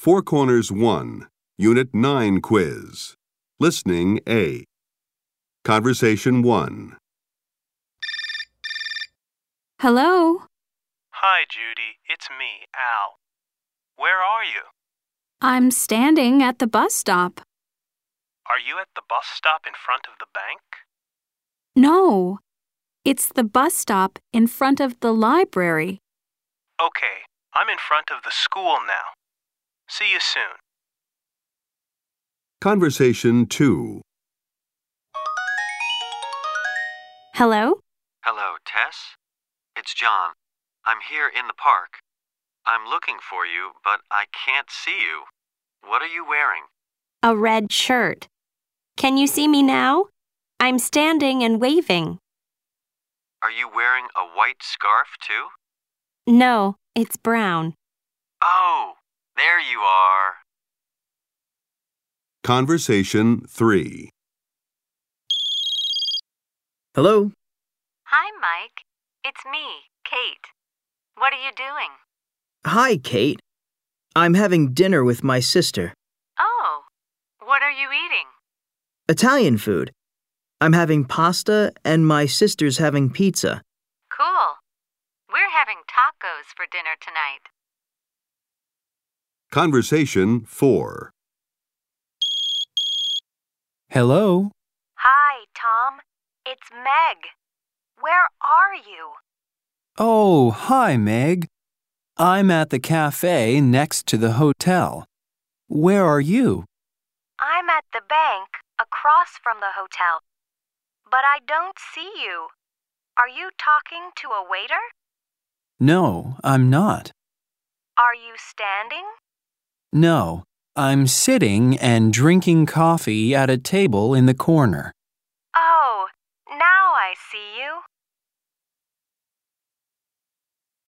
Four Corners 1, Unit 9 quiz. Listening A. Conversation 1. Hello? Hi, Judy. It's me, Al. Where are you? I'm standing at the bus stop. Are you at the bus stop in front of the bank? No, it's the bus stop in front of the library. Okay, I'm in front of the school now. See you soon. Conversation 2. Hello? Hello, Tess? It's John. I'm here in the park. I'm looking for you, but I can't see you. What are you wearing? A red shirt. Can you see me now? I'm standing and waving. Are you wearing a white scarf, too? No, it's brown. Oh, there you are. Conversation 3. Hello? Hi, Mike. It's me, Kate. What are you doing? Hi, Kate. I'm having dinner with my sister. Oh, what are you eating? Italian food. I'm having pasta and my sister's having pizza. Cool. We're having tacos for dinner tonight. Conversation 4. Hello? Hi, Tom. It's Meg. Where are you? Oh, hi, Meg. I'm at the cafe next to the hotel. Where are you? I'm at the bank across from the hotel. But I don't see you. Are you talking to a waiter? No, I'm not. Are you standing? No, I'm sitting and drinking coffee at a table in the corner.